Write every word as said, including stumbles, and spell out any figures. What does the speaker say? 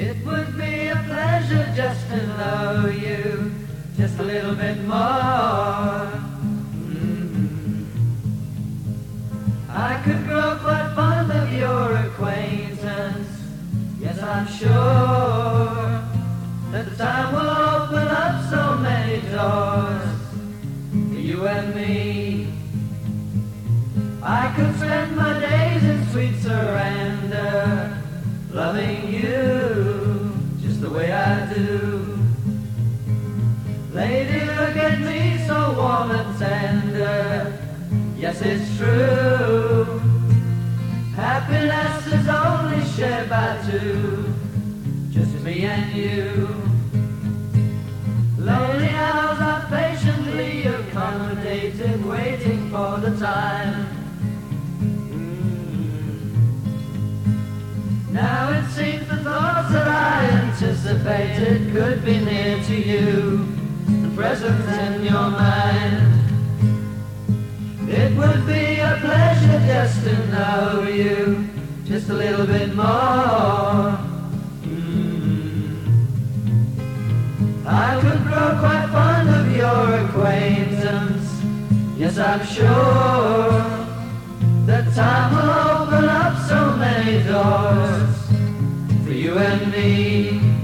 It would be a pleasure just to know you just a little bit more. Mm-hmm. I could grow quite fond of your acquaintance. Yes, I'm sure that the time will open up so many doors for you and me. I could spend my days in sweet surrender, loving you just the way I do. Lady, look at me so warm and tender. Yes, it's true. Happiness is only shared by two, just me and you. Lonely hours are patiently accommodated, waiting for the time. Now it seems the thoughts that I anticipated could be near to you and present in your mind. It would be a pleasure just to know you just a little bit more. Mm. I could grow quite fond of your acquaintance. Yes, I'm sure that time will open up so many doors for you and me.